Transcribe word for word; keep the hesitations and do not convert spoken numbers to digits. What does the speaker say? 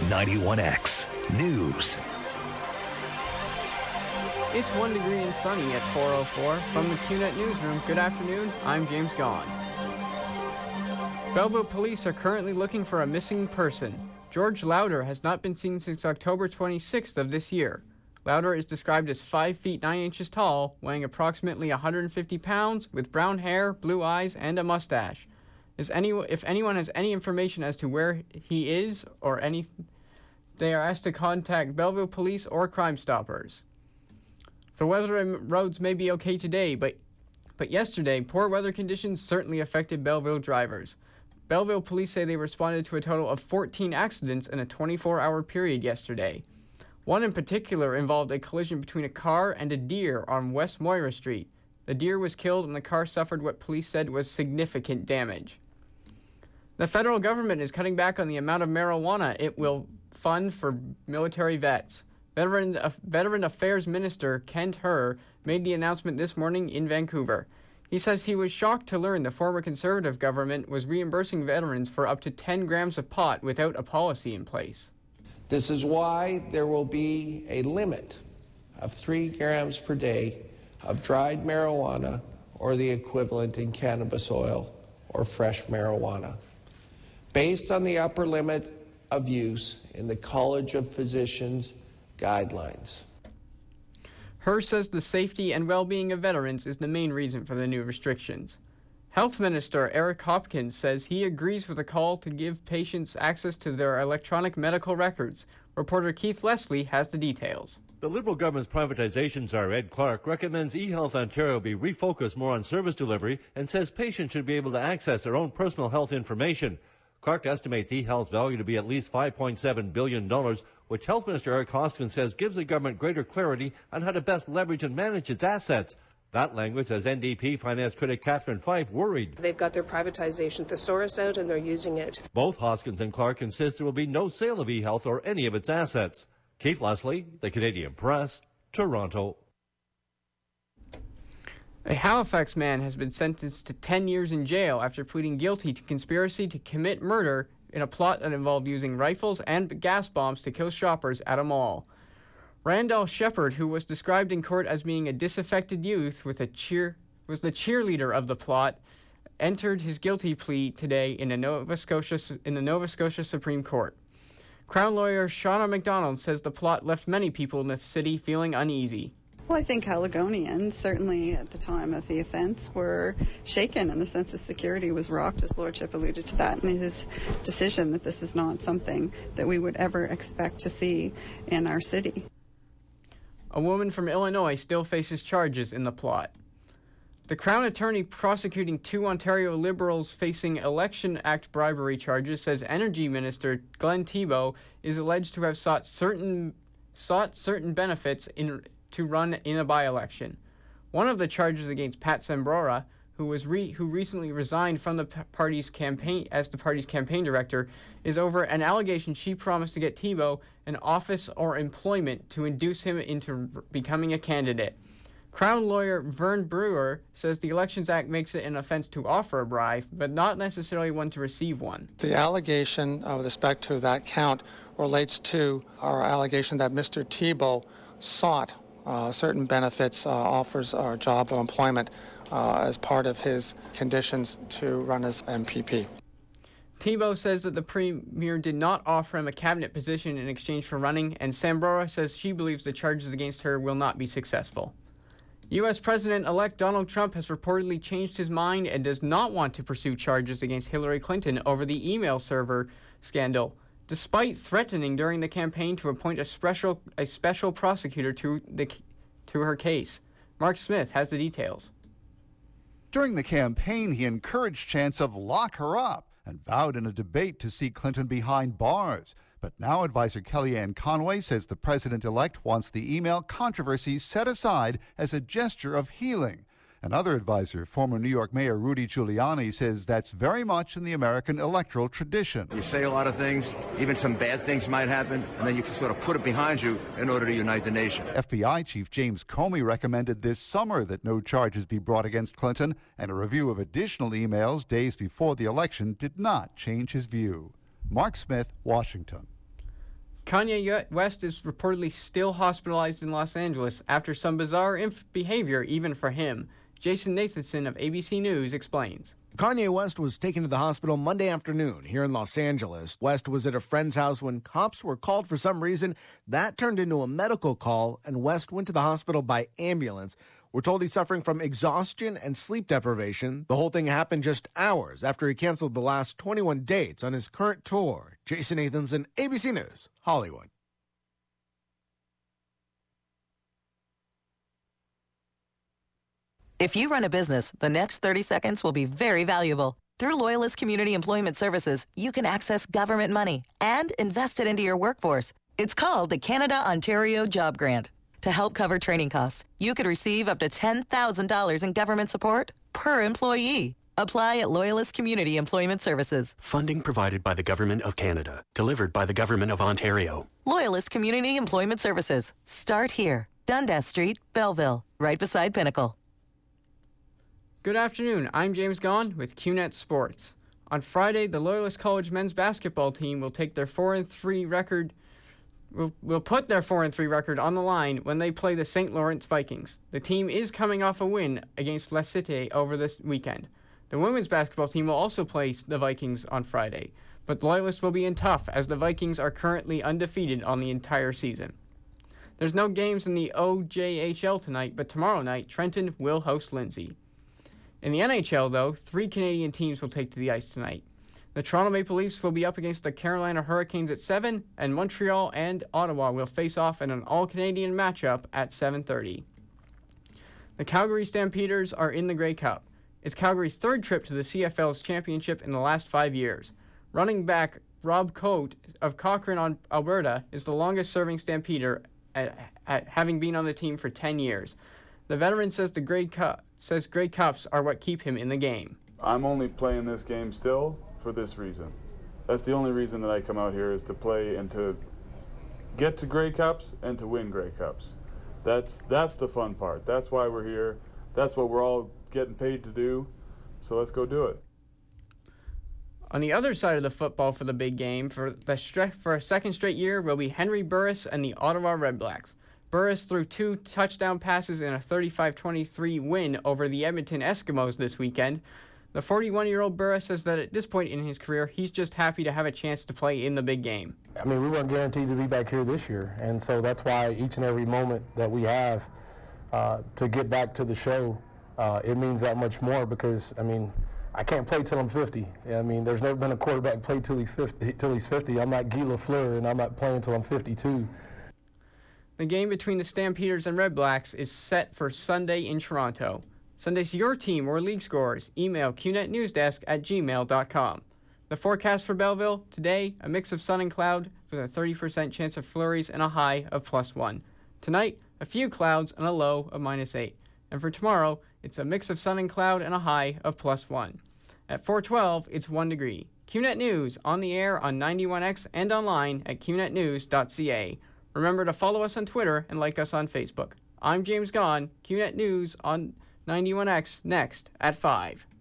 ninety-one X News. It's one degree and sunny at four oh four. From the Q net Newsroom, good afternoon, I'm James Gaughan. Belleville police are currently looking for a missing person. George Lauder has not been seen since October twenty-sixth of this year. Lauder is described as five feet nine inches tall, weighing approximately one hundred fifty pounds, with brown hair, blue eyes, and a mustache. Is any, if anyone has any information as to where he is or any, they are asked to contact Belleville Police or Crime Stoppers. The weather and roads may be okay today, but but yesterday, poor weather conditions certainly affected Belleville drivers. Belleville police say they responded to a total of fourteen accidents in a twenty-four hour period yesterday. One in particular involved a collision between a car and a deer on West Moira Street. The deer was killed and the car suffered what police said was significant damage. The federal government is cutting back on the amount of marijuana it will fund for military vets. Veteran, uh, Veteran Affairs Minister Kent Herr made the announcement this morning in Vancouver. He says he was shocked to learn the former Conservative government was reimbursing veterans for up to ten grams of pot without a policy in place. This is why there will be a limit of three grams per day of dried marijuana or the equivalent in cannabis oil or fresh marijuana, based on the upper limit of use in the College of Physicians guidelines. Herr says the safety and well-being of veterans is the main reason for the new restrictions. Health Minister Eric Hopkins says he agrees with the call to give patients access to their electronic medical records. Reporter Keith Leslie has the details. The Liberal government's privatization czar, Ed Clark, recommends eHealth Ontario be refocused more on service delivery and says patients should be able to access their own personal health information. Clark estimates eHealth's value to be at least five point seven billion dollars, which Health Minister Eric Hoskins says gives the government greater clarity on how to best leverage and manage its assets. That language has N D P finance critic Catherine Fife worried. They've got their privatization thesaurus out and they're using it. Both Hoskins and Clark insist there will be no sale of eHealth or any of its assets. Keith Leslie, The Canadian Press, Toronto. A Halifax man has been sentenced to ten years in jail after pleading guilty to conspiracy to commit murder in a plot that involved using rifles and gas bombs to kill shoppers at a mall. Randall Shepard, who was described in court as being a disaffected youth with a cheer, was the cheerleader of the plot, entered his guilty plea today in, a Nova Scotia, in the Nova Scotia Supreme Court. Crown lawyer Shauna McDonald says the plot left many people in the city feeling uneasy. Well, I think Haligonians, certainly at the time of the offence, were shaken and the sense of security was rocked. His lordship alluded to that in his decision that this is not something that we would ever expect to see in our city. A woman from Illinois still faces charges in the plot. The Crown Attorney prosecuting two Ontario Liberals facing Election Act bribery charges says Energy Minister Glenn Thibeault is alleged to have sought certain sought certain benefits in to run in a by-election. One of the charges against Pat Sembrora, who was re- who recently resigned from the p- party's campaign as the party's campaign director, is over an allegation she promised to get Thibeault an office or employment to induce him into r- becoming a candidate. Crown lawyer Vern Brewer says the Elections Act makes it an offense to offer a bribe, but not necessarily one to receive one. The allegation uh, with respect to that count relates to our allegation that Mister Thibeault sought uh, certain benefits, uh, offers or job or employment uh, as part of his conditions to run as M P P. Thibeault says that the Premier did not offer him a cabinet position in exchange for running, and Sembrora says she believes the charges against her will not be successful. U S President-elect Donald Trump has reportedly changed his mind and does not want to pursue charges against Hillary Clinton over the email server scandal, despite threatening during the campaign to appoint a special a special prosecutor to the to her case. Mark Smith has the details. During the campaign, he encouraged chants of "lock her up" and vowed in a debate to see Clinton behind bars. But now advisor Kellyanne Conway says the president-elect wants the email controversy set aside as a gesture of healing. Another advisor, former New York Mayor Rudy Giuliani, says that's very much in the American electoral tradition. You say a lot of things, even some bad things might happen, and then you can sort of put it behind you in order to unite the nation. F B I Chief James Comey recommended this summer that no charges be brought against Clinton, and a review of additional emails days before the election did not change his view. Mark Smith, Washington. Kanye West is reportedly still hospitalized in Los Angeles after some bizarre inf- behavior even for him. Jason Nathanson of A B C News explains. Kanye West was taken to the hospital Monday afternoon here in Los Angeles. West was at a friend's house when cops were called for some reason. That turned into a medical call, and West went to the hospital by ambulance. We're told he's suffering from exhaustion and sleep deprivation. The whole thing happened just hours after he canceled the last twenty-one dates on his current tour. Jason Nathanson, A B C News, Hollywood. If you run a business, the next thirty seconds will be very valuable. Through Loyalist Community Employment Services, you can access government money and invest it into your workforce. It's called the Canada-Ontario Job Grant. To help cover training costs, you could receive up to ten thousand dollars in government support per employee. Apply at Loyalist Community Employment Services. Funding provided by the Government of Canada. Delivered by the Government of Ontario. Loyalist Community Employment Services. Start here. Dundas Street, Belleville, right beside Pinnacle. Good afternoon, I'm James Gaughan with Q net Sports. On Friday, the Loyalist College men's basketball team will take their four and three record will will put their four and three record on the line when they play the Saint Lawrence Vikings. The team is coming off a win against La Cité over this weekend. The women's basketball team will also play the Vikings on Friday, but Loyalists will be in tough as the Vikings are currently undefeated on the entire season. There's no games in the O J H L tonight, but tomorrow night, Trenton will host Lindsay. In the N H L, though, three Canadian teams will take to the ice tonight. The Toronto Maple Leafs will be up against the Carolina Hurricanes at seven, and Montreal and Ottawa will face off in an all-Canadian matchup at seven thirty. The Calgary Stampeders are in the Grey Cup. It's Calgary's third trip to the C F L's championship in the last five years. Running back Rob Coate of Cochrane, Alberta, is the longest-serving Stampeder at, at having been on the team for ten years. The veteran says the Grey Cup says Grey Cups are what keep him in the game. I'm only playing this game still for this reason. That's the only reason that I come out here, is to play and to get to Grey Cups and to win Grey Cups. That's that's the fun part. That's why we're here. That's what we're all getting paid to do. So let's go do it. On the other side of the football for the big game, for the stre- for a second straight year, will be Henry Burris and the Ottawa Redblacks. Burris threw two touchdown passes in a thirty-five twenty-three win over the Edmonton Eskimos this weekend. The forty-one-year-old Burris says that at this point in his career, he's just happy to have a chance to play in the big game. I mean, we weren't guaranteed to be back here this year, and so that's why each and every moment that we have uh, to get back to the show, uh, it means that much more because, I mean, I can't play till I'm fifty. I mean, there's never been a quarterback play till he's fifty. Till he's fifty. I'm not Guy Lafleur, and I'm not playing till I'm fifty-two. The game between the Stampeders and Redblacks is set for Sunday in Toronto. Sunday's your team or league scores. Email q net newsdesk at gmail dot com. The forecast for Belleville, today, a mix of sun and cloud with a thirty percent chance of flurries and a high of plus one. Tonight, a few clouds and a low of minus eight. And for tomorrow, it's a mix of sun and cloud and a high of plus one. At four twelve, it's one degree. Q net News on the air on ninety-one X and online at q net news dot c a. Remember to follow us on Twitter and like us on Facebook. I'm James Gaughan, Q net News on ninety-one X next at five.